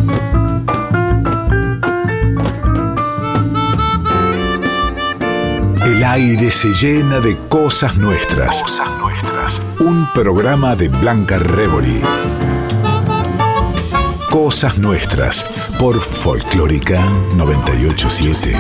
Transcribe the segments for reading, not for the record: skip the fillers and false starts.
El aire se llena de cosas nuestras. Cosas nuestras. Un programa de Blanca Rebori. Cosas nuestras por Folclórica 987.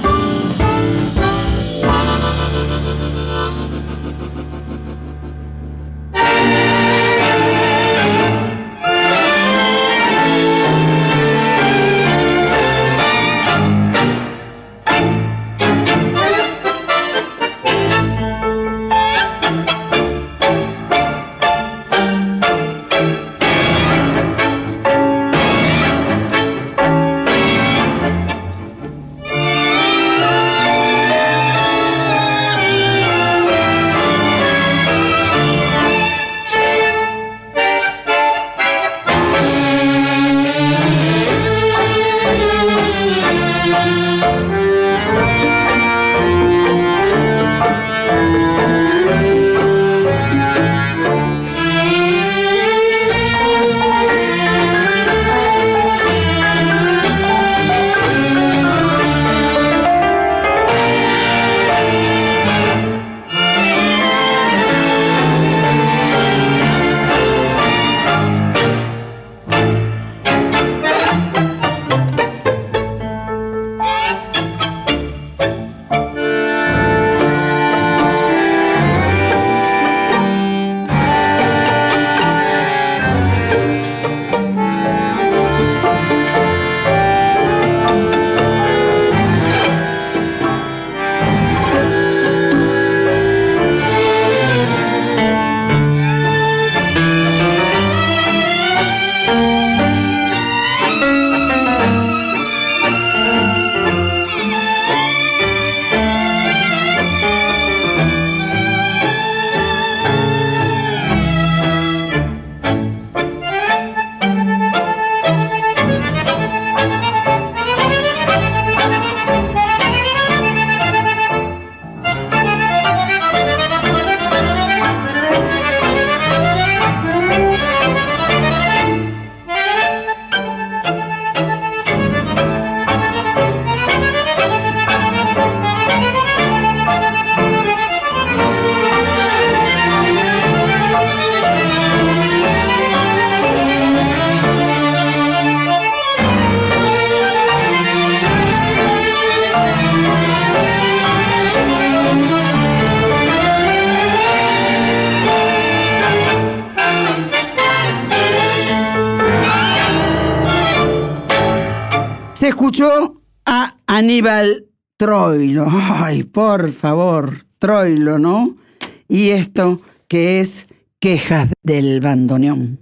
Se escuchó a Aníbal Troilo. Ay, por favor, Troilo, ¿no? Y esto que es Quejas del Bandoneón.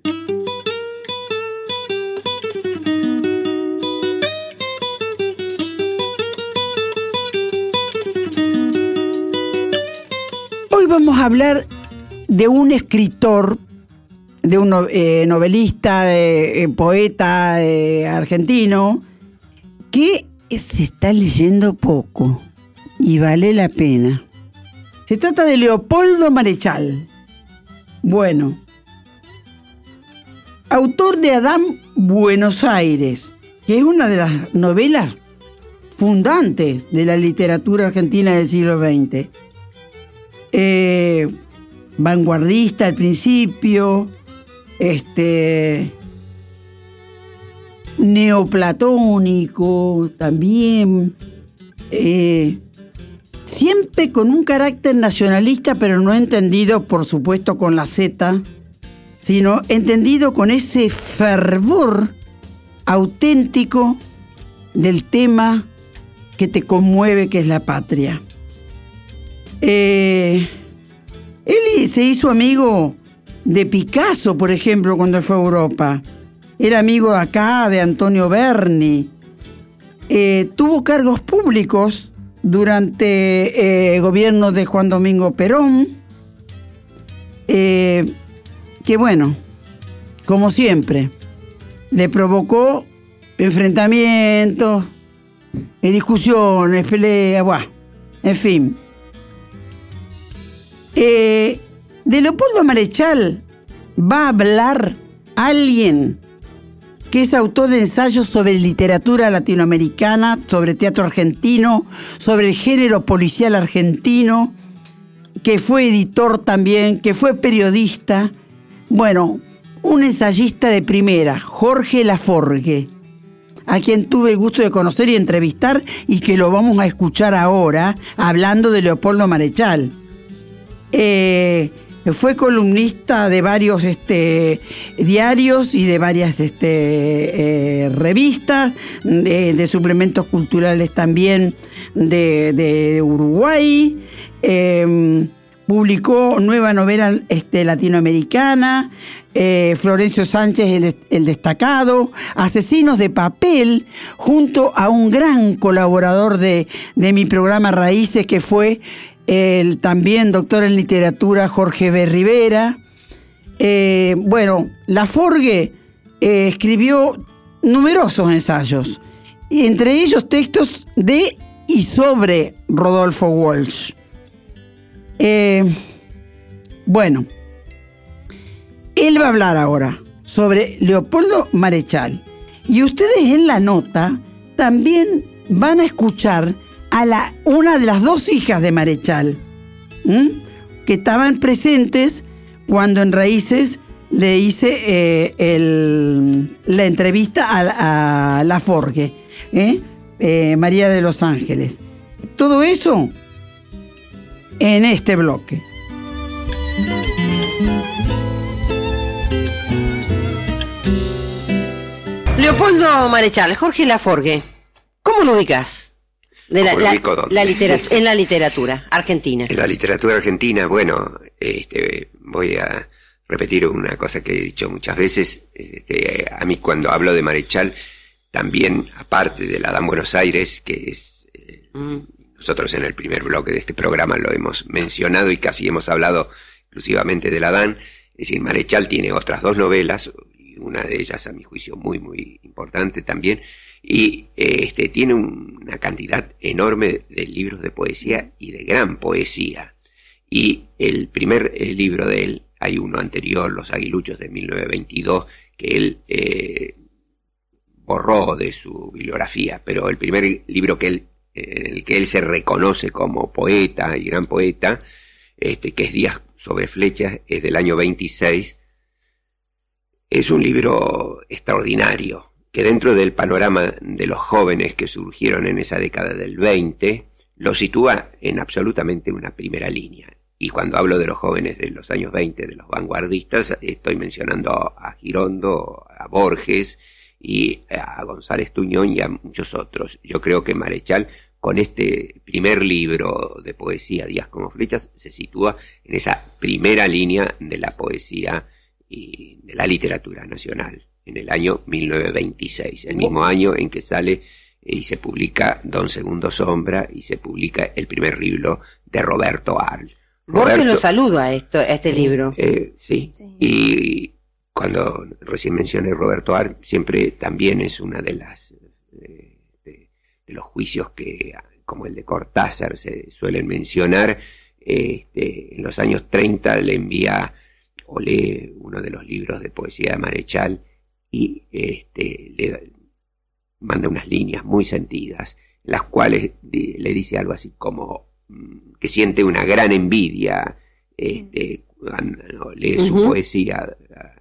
Hoy vamos a hablar de un escritor, de un novelista, poeta argentino, que se está leyendo poco y vale la pena. Se trata de Leopoldo Marechal. Bueno, autor de Adán Buenos Aires, que es una de las novelas fundantes de la literatura argentina del siglo XX. Vanguardista al principio, neoplatónico también, siempre con un carácter nacionalista, pero no entendido, por supuesto, con la Z, sino entendido con ese fervor auténtico del tema que te conmueve, que es la patria. Él se hizo amigo de Picasso, por ejemplo, cuando fue a Europa. Era amigo de acá, de Antonio Berni. Tuvo cargos públicos durante el gobierno de Juan Domingo Perón. Que bueno, como siempre, le provocó enfrentamientos, discusiones, peleas, en fin. De Leopoldo Marechal va a hablar alguien que es autor de ensayos sobre literatura latinoamericana, sobre teatro argentino, sobre el género policial argentino, que fue editor también, que fue periodista. Bueno, un ensayista de primera, Jorge Laforgue, a quien tuve el gusto de conocer y entrevistar y que lo vamos a escuchar ahora hablando de Leopoldo Marechal. Fue columnista de varios diarios y de varias revistas, de suplementos culturales también de Uruguay. Publicó nueva novela latinoamericana, Florencio Sánchez, el destacado, Asesinos de papel, junto a un gran colaborador de mi programa Raíces, que fue el también doctor en literatura Jorge B. Rivera. Bueno, Laforgue escribió numerosos ensayos, y entre ellos textos de y sobre Rodolfo Walsh. Bueno, él va a hablar ahora sobre Leopoldo Marechal, y ustedes en la nota también van a escuchar a una de las dos hijas de Marechal, que estaban presentes cuando en Raíces le hice la entrevista a Laforgue, María de los Ángeles. Todo eso en este bloque. Leopoldo Marechal, Jorge Laforgue, ¿cómo lo ubicás? En la literatura argentina. En la literatura argentina, bueno, voy a repetir una cosa que he dicho muchas veces. A mí, cuando hablo de Marechal, también, aparte de la Dan Buenos Aires, que es nosotros en el primer bloque de este programa lo hemos mencionado y casi hemos hablado exclusivamente de la Dan, es decir, Marechal tiene otras dos novelas, y una de ellas a mi juicio muy muy importante también, y tiene una cantidad enorme de libros de poesía y de gran poesía. Y el primer libro de él, hay uno anterior, Los Aguiluchos, de 1922, que él borró de su bibliografía, pero el primer libro en el que él se reconoce como poeta y gran poeta, que es Días sobre Flechas, es del año 26, es un libro extraordinario, que dentro del panorama de los jóvenes que surgieron en esa década del 20, lo sitúa en absolutamente una primera línea. Y cuando hablo de los jóvenes de los años 20, de los vanguardistas, estoy mencionando a Girondo, a Borges y a González Tuñón y a muchos otros. Yo creo que Marechal, con este primer libro de poesía, Días como Flechas, se sitúa en esa primera línea de la poesía y de la literatura nacional, en el año 1926, el mismo año en que sale y se publica Don Segundo Sombra y se publica el primer libro de Roberto Arlt. Borges lo saluda a este libro. Sí, y cuando recién mencioné Roberto Arlt, siempre también es una de las de los juicios que, como el de Cortázar, se suelen mencionar. En los años 30 le envía o lee uno de los libros de poesía de Marechal y le manda unas líneas muy sentidas, las cuales le dice algo así como que siente una gran envidia cuando lee su poesía,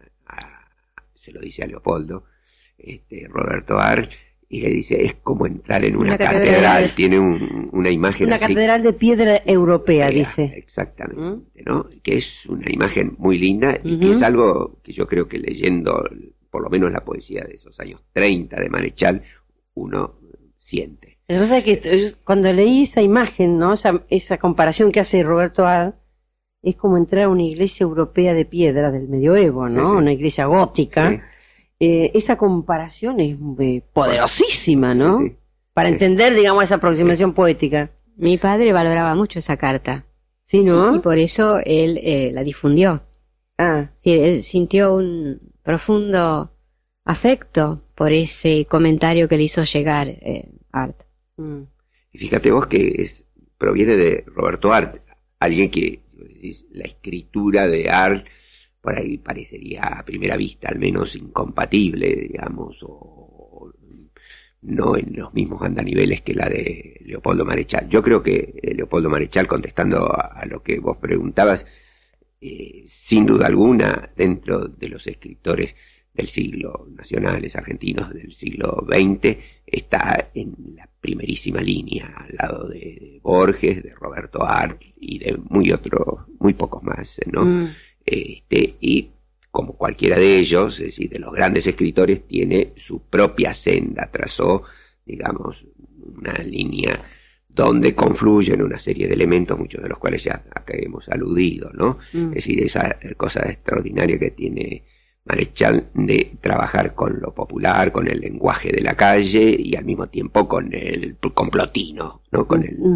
se lo dice a Leopoldo, Roberto Arlt, y le dice, es como entrar en una catedral, tiene una imagen una así. Una catedral de piedra europea, dice. Exactamente, ¿no? Que es una imagen muy linda y que es algo que yo creo que leyendo por lo menos la poesía de esos años 30 de Marechal, uno siente. Lo que pasa es que cuando leí esa imagen, ¿no? Esa comparación que hace Roberto Arlt, es como entrar a una iglesia europea de piedra del medioevo, ¿no? Sí. Una iglesia gótica. Sí. Esa comparación es poderosísima, ¿no? Sí, sí. Para entender, digamos, esa aproximación poética. Mi padre valoraba mucho esa carta. Sí, ¿no? Y por eso él la difundió. Sí, él sintió un profundo afecto por ese comentario que le hizo llegar Arlt. Y fíjate vos que proviene de Roberto Arlt, alguien que, decís, la escritura de Arlt por ahí parecería a primera vista al menos incompatible, digamos, o no en los mismos andaniveles que la de Leopoldo Marechal. Yo creo que Leopoldo Marechal, contestando a lo que vos preguntabas, sin duda alguna, dentro de los escritores del siglo nacionales argentinos del siglo XX, está en la primerísima línea, al lado de Borges, de Roberto Arlt y de muy pocos más, ¿no? Y como cualquiera de ellos, es decir, de los grandes escritores, tiene su propia senda, trazó, digamos, una línea donde confluyen una serie de elementos, muchos de los cuales ya acá hemos aludido, ¿no? Es decir, esa cosa extraordinaria que tiene Marechal de trabajar con lo popular, con el lenguaje de la calle y al mismo tiempo con el complotino, ¿no? Con el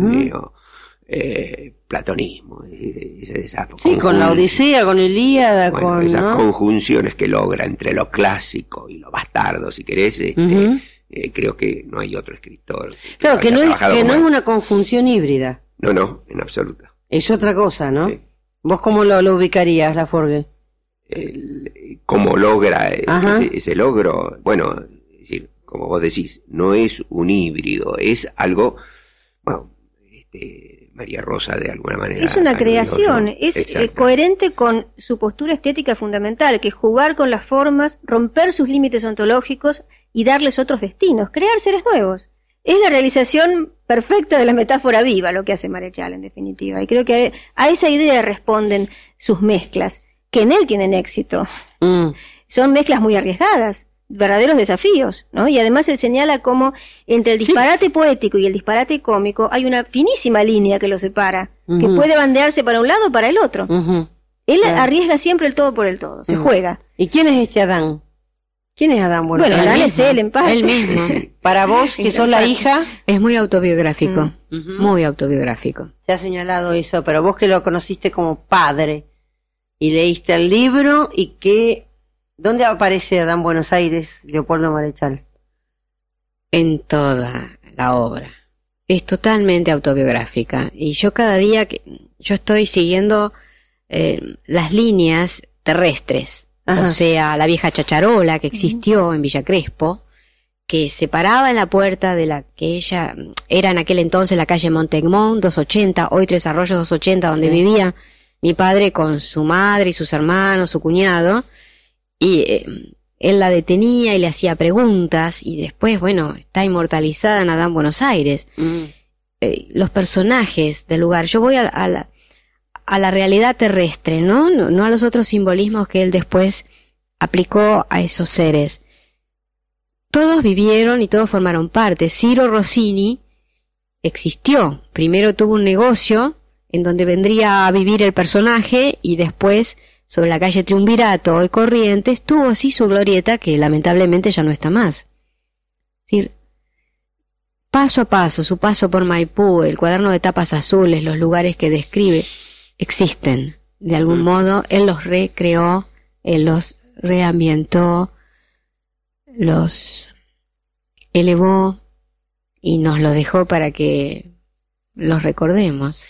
platonismo, con la Odisea, con Ilíada, con esas conjunciones que logra entre lo clásico y lo bastardo, si querés, creo que no hay otro escritor. Claro, que no es una conjunción híbrida. No, en absoluto. Es otra cosa, ¿no? Sí. ¿Vos cómo lo ubicarías, Laforgue? ¿Cómo logra ese logro? Bueno, es decir, como vos decís, no es un híbrido, es algo, bueno, María Rosa de alguna manera. Es una creación, es coherente con su postura estética fundamental, que es jugar con las formas, romper sus límites ontológicos y darles otros destinos, crear seres nuevos. Es la realización perfecta de la metáfora viva lo que hace Marechal, en definitiva. Y creo que a esa idea responden sus mezclas, que en él tienen éxito. Son mezclas muy arriesgadas, verdaderos desafíos, ¿no? Y además él señala cómo entre el disparate poético y el disparate cómico hay una finísima línea que lo separa, que puede bandearse para un lado o para el otro. Él arriesga siempre el todo por el todo, se juega. ¿Y quién es este Adán? ¿Quién es Adán? Bueno, Adán es él, en parte. Él mismo. Para vos, que sos la hija... Es muy autobiográfico, muy autobiográfico. Se ha señalado eso, pero vos que lo conociste como padre y leíste el libro, y que... ¿Dónde aparece Adán Buenos Aires, Leopoldo Marechal? En toda la obra. Es totalmente autobiográfica. Y yo cada día que yo estoy siguiendo las líneas terrestres. O sea, la vieja chacharola que existió en Villa Crespo, que se paraba en la puerta de la que ella era en aquel entonces la calle Montegmont, 280, hoy Tres Arroyos 280, donde vivía mi padre con su madre y sus hermanos, su cuñado, y él la detenía y le hacía preguntas, y después, bueno, está inmortalizada en Adán Buenos Aires. Los personajes del lugar, yo voy a la realidad terrestre, no a los otros simbolismos que él después aplicó a esos seres. Todos vivieron y todos formaron parte. Ciro Rossini existió. Primero tuvo un negocio en donde vendría a vivir el personaje, y después, sobre la calle Triunvirato, hoy Corrientes, tuvo sí su glorieta, que lamentablemente ya no está más. Es decir, paso a paso, su paso por Maipú, el cuaderno de tapas azules, los lugares que describe, existen. De algún modo, él los recreó, él los reambientó, los elevó y nos los dejó para que los recordemos.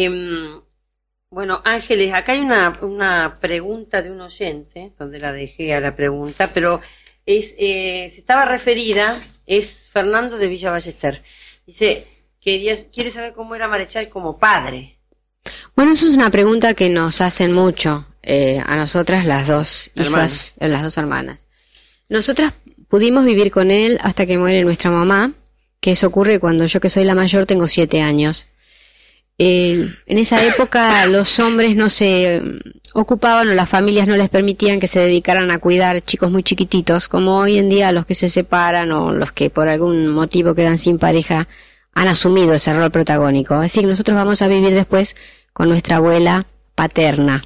Bueno, Ángeles, acá hay una pregunta de un oyente, donde la dejé a la pregunta, pero se estaba referida, es Fernando de Villa Ballester. Dice, quiere saber cómo era Marechal como padre. Bueno, eso es una pregunta que nos hacen mucho a nosotras, las dos hijas, las dos hermanas. Nosotras pudimos vivir con él hasta que muere nuestra mamá, que eso ocurre cuando yo, que soy la mayor, tengo 7 años. En esa época los hombres no se ocupaban, o las familias no les permitían que se dedicaran a cuidar chicos muy chiquititos, como hoy en día los que se separan o los que por algún motivo quedan sin pareja han asumido ese rol protagónico. Así que nosotros vamos a vivir después con nuestra abuela paterna.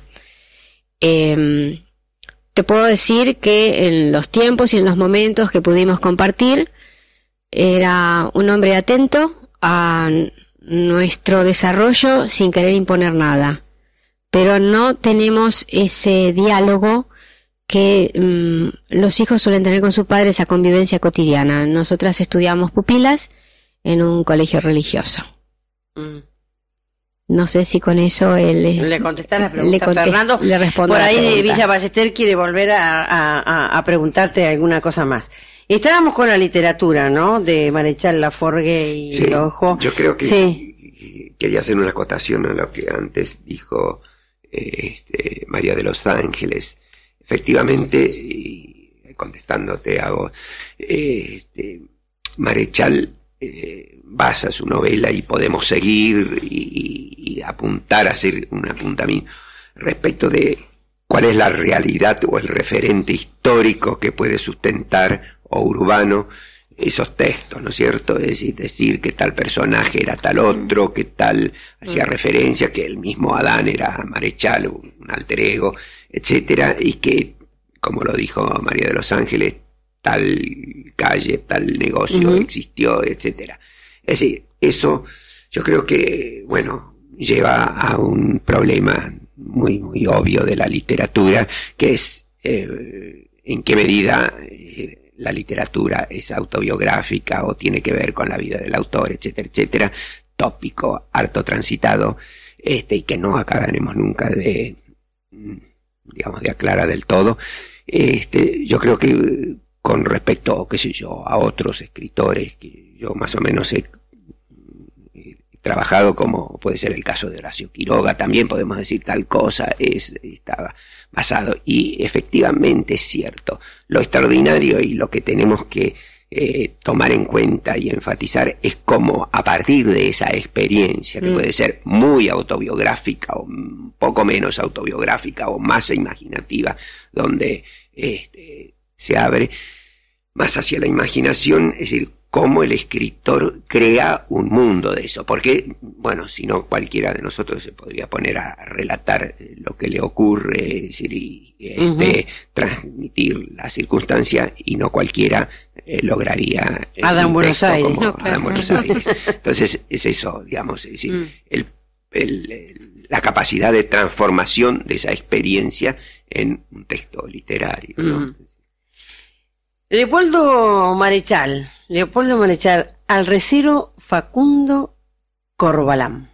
Te puedo decir que en los tiempos y en los momentos que pudimos compartir, era un hombre atento a nuestro desarrollo sin querer imponer nada, pero no tenemos ese diálogo que los hijos suelen tener con sus padres, esa convivencia cotidiana. Nosotras estudiamos pupilas en un colegio religioso. No sé si con eso él le contestás la pregunta, Fernando. Le respondo. Por ahí Villa Ballester quiere volver a preguntarte alguna cosa más. Estábamos con la literatura, ¿no? De Marechal Laforgue y sí, Rojo. Yo creo que sí. Quería hacer una acotación a lo que antes dijo María de los Ángeles. Efectivamente, y contestándote a vos, Marechal basa su novela y podemos seguir y apuntar a hacer un apuntamiento respecto de cuál es la realidad o el referente histórico que puede sustentar o urbano esos textos, ¿no es cierto? Es decir, que tal personaje era tal otro, que tal hacía referencia, que el mismo Adán era Marechal, un alter ego, etcétera, y que, como lo dijo María de los Ángeles, tal calle, tal negocio existió, etcétera. Es decir, eso yo creo que, bueno, lleva a un problema muy, muy obvio de la literatura, que es en qué medida la literatura es autobiográfica o tiene que ver con la vida del autor, etcétera, etcétera, tópico harto transitado, y que no acabaremos nunca de, digamos, de aclarar del todo. Yo creo que con respecto, qué sé yo, a otros escritores que yo más o menos he trabajado, como puede ser el caso de Horacio Quiroga, también podemos decir tal cosa, estaba basado, y efectivamente es cierto. Lo extraordinario y lo que tenemos que tomar en cuenta y enfatizar es cómo a partir de esa experiencia, que puede ser muy autobiográfica o un poco menos autobiográfica o más imaginativa, donde se abre más hacia la imaginación, es decir, cómo el escritor crea un mundo de eso, porque, bueno, si no cualquiera de nosotros se podría poner a relatar lo que le ocurre, es decir, y transmitir la circunstancia, y no cualquiera lograría Adán Buenos Aires. No, claro. Adán Buenos Aires. Entonces es eso, digamos, es decir, la capacidad de transformación de esa experiencia en un texto literario, ¿no? Leopoldo Marechal, al recero Facundo Corbalán.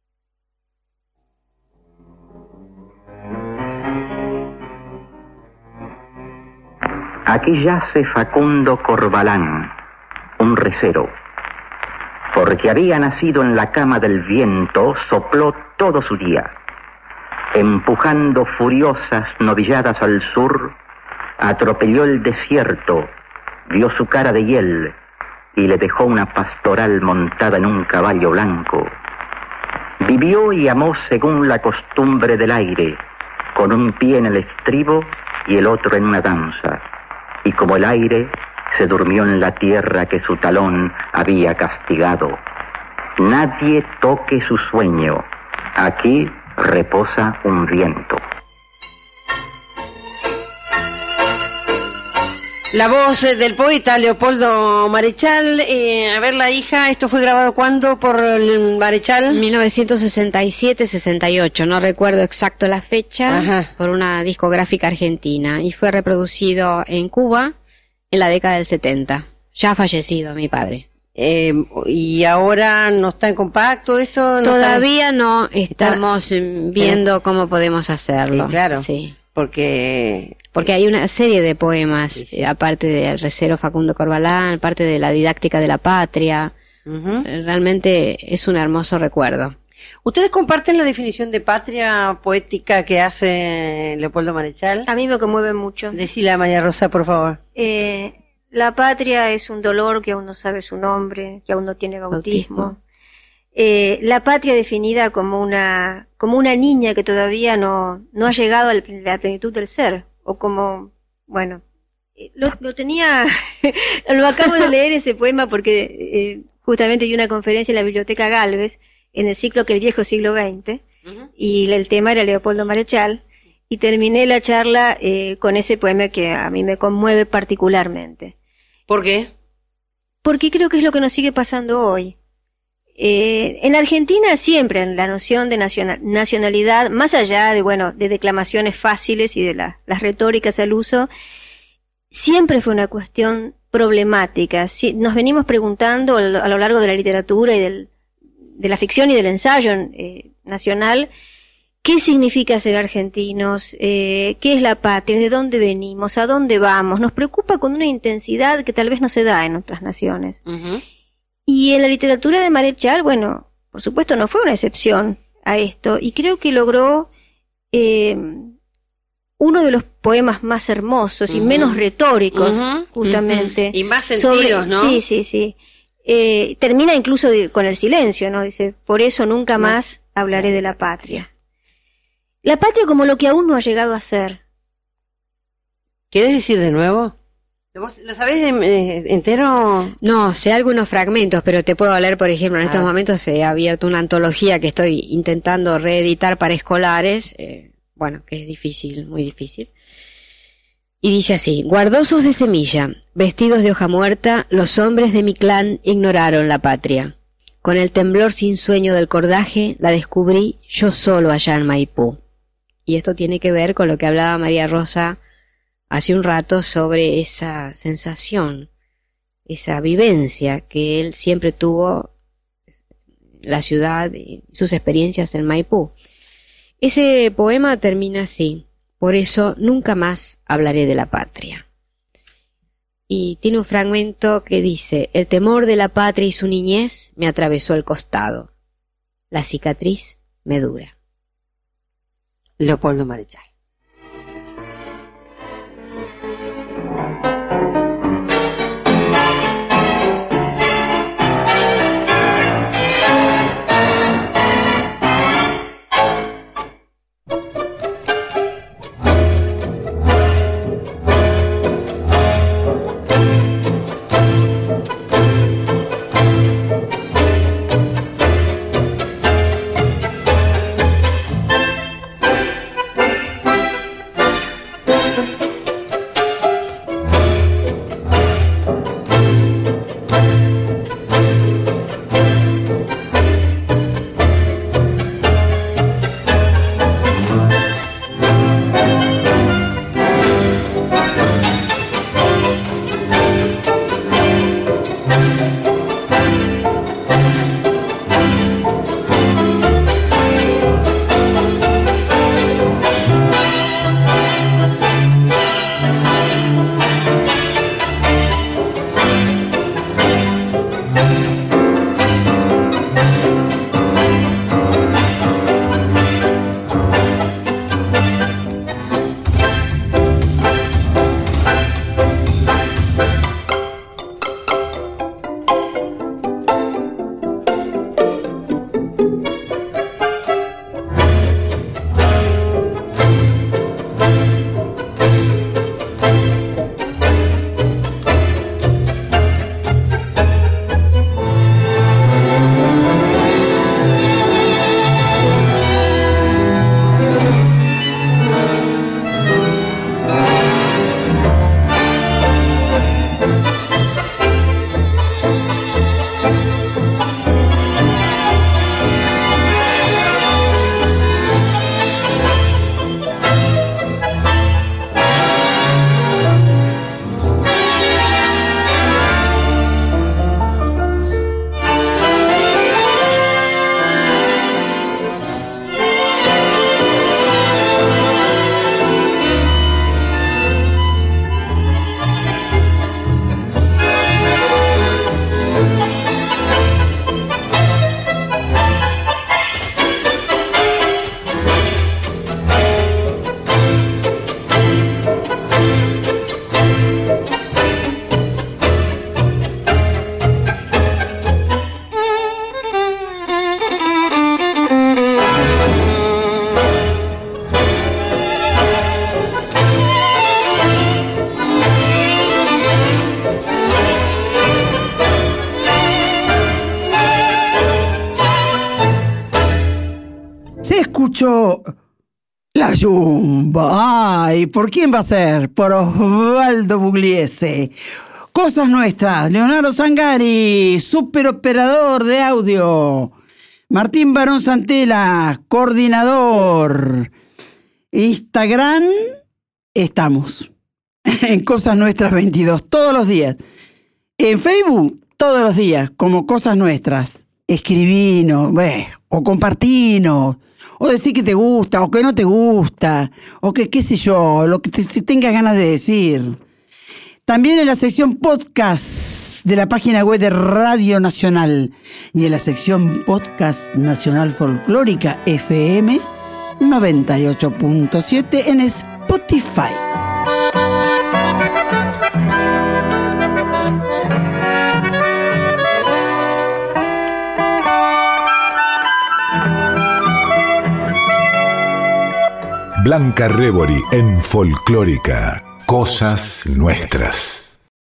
Aquí yace Facundo Corbalán, un recero. Porque había nacido en la cama del viento, sopló todo su día. Empujando furiosas novilladas al sur, atropelló el desierto, vio su cara de hiel y le dejó una pastoral montada en un caballo blanco. Vivió y amó según la costumbre del aire, con un pie en el estribo y el otro en una danza. Y como el aire, se durmió en la tierra que su talón había castigado. Nadie toque su sueño, aquí reposa un viento. La voz del poeta Leopoldo Marechal. A ver, la hija, ¿esto fue grabado cuándo por el Marechal? 1967-68, no recuerdo exacto la fecha, por una discográfica argentina, y fue reproducido en Cuba en la década del 70. Ya ha fallecido mi padre. ¿Y ahora no está en compacto esto? Todavía no, estamos viendo cómo podemos hacerlo. Claro, sí. Porque hay una serie de poemas, aparte del recero Facundo Corbalán, aparte de la didáctica de la patria. Realmente es un hermoso recuerdo. ¿Ustedes comparten la definición de patria poética que hace Leopoldo Marechal? A mí me conmueve mucho. Decile a María Rosa, por favor. La patria es un dolor que aún no sabe su nombre, que aún no tiene bautismo. La patria definida como una niña que todavía no ha llegado a la plenitud del ser, o como, bueno, lo tenía, lo acabo de leer ese poema porque justamente di una conferencia en la Biblioteca Gálvez en el ciclo que el viejo siglo XX, y el tema era Leopoldo Marechal, y terminé la charla con ese poema que a mí me conmueve particularmente. ¿Por qué? Porque creo que es lo que nos sigue pasando hoy. En Argentina siempre la noción de nacionalidad, más allá de declamaciones fáciles y de las retóricas al uso, siempre fue una cuestión problemática. Nos venimos preguntando a lo largo de la literatura y la ficción y del ensayo nacional, ¿qué significa ser argentinos? ¿Qué es la patria? ¿De dónde venimos? ¿A dónde vamos? Nos preocupa con una intensidad que tal vez no se da en otras naciones. Uh-huh. Y en la literatura de Marechal, bueno, por supuesto no fue una excepción a esto, y creo que logró uno de los poemas más hermosos y menos retóricos, justamente. Y más sentidos, ¿no? Sí. Termina incluso con el silencio, ¿no? Dice, por eso nunca más hablaré de la patria. La patria como lo que aún no ha llegado a ser. ¿Quieres decir de nuevo? ¿Lo sabés entero? No, sé algunos fragmentos, pero te puedo leer, por ejemplo, en estos momentos he abierto una antología que estoy intentando reeditar para escolares, bueno, que es difícil, muy difícil. Y dice así: guardosos de semilla, vestidos de hoja muerta, los hombres de mi clan ignoraron la patria. Con el temblor sin sueño del cordaje, la descubrí yo solo allá en Maipú. Y esto tiene que ver con lo que hablaba María Rosa hace un rato sobre esa sensación, esa vivencia que él siempre tuvo en la ciudad y sus experiencias en Maipú. Ese poema termina así: por eso nunca más hablaré de la patria. Y tiene un fragmento que dice: el temor de la patria y su niñez me atravesó el costado. La cicatriz me dura. Leopoldo Marechal. La Yumba. Ay, ¿por quién va a ser? Por Osvaldo Bugliese. Cosas Nuestras, Leonardo Zangari, superoperador de audio. Martín Barón Santela, coordinador. Instagram, estamos. En Cosas Nuestras 22, todos los días. En Facebook, todos los días, como Cosas Nuestras. escribinos, o compartinos, o decir que te gusta, o que no te gusta, o que qué sé yo, lo que tengas ganas de decir. También en la sección podcast de la página web de Radio Nacional y en la sección podcast Nacional Folclórica FM 98.7 en Spotify. Blanca Rebori en Folclórica, Cosas Nuestras.